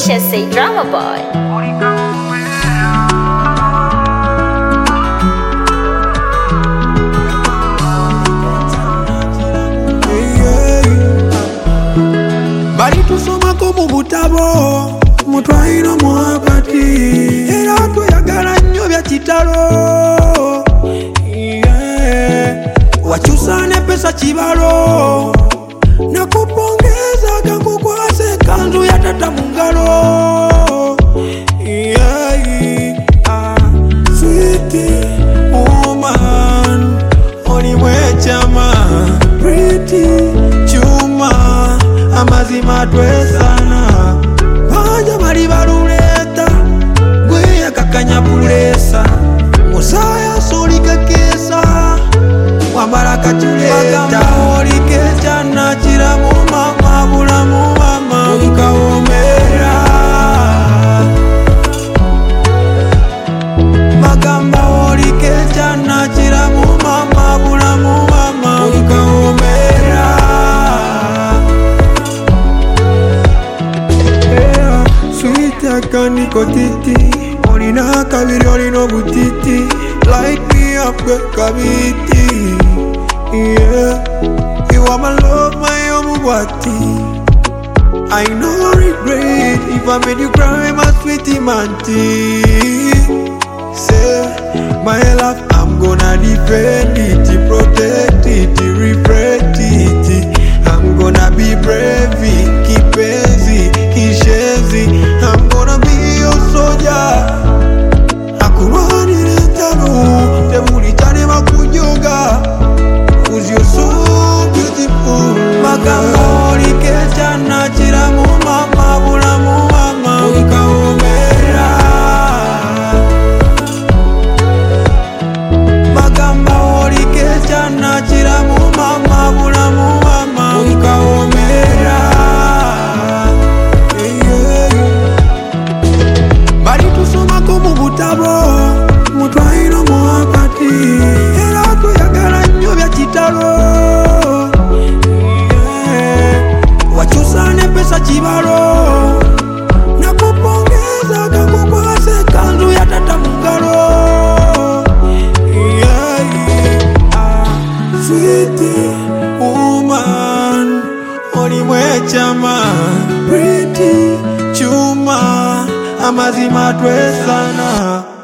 It's say drama boy. Bali tusoma ko mu butabo mutwaino mwapati era tuyagala nnyo bya kitalo wachusa ne pesa kibalo nakupongeza kakukwase kanzu ya tata mungalo sweetie woman oli mwechama pretty chuma amazima twesana banja bali baluleta gwe yakakanya pulesa musaya solika kesa wambala kachuleta olikecha na chiramu mama bulamu mama ukawomera magamba olikecha na chiramu mama bulamu mama ukawomera kaniko titi olina kabiri olino butiti light me up kabiti you are my love my omubwati I no regret if I made you cry my sweetie manti say my love I'm gonna defend it protect it reflect it I'm gonna be brave kipenzi kishezi I'm gonna be your soldier akurwanire tanu tebuli cyane makunyoga cause you're so beautiful magamba olikecha na chiramu mama bulamu mama ukawomera magamba olikecha na chiramu mama bulamu mama ukawomera bali tusoma ko mu butabo mutwaino mwapati era tuyagala nnyo bya kitalo wachusa ne pesa kibalo nakupongeza kakukwase kanzu ya tata mungalo sweetie woman oli mwechama pretty chuma amazima twesana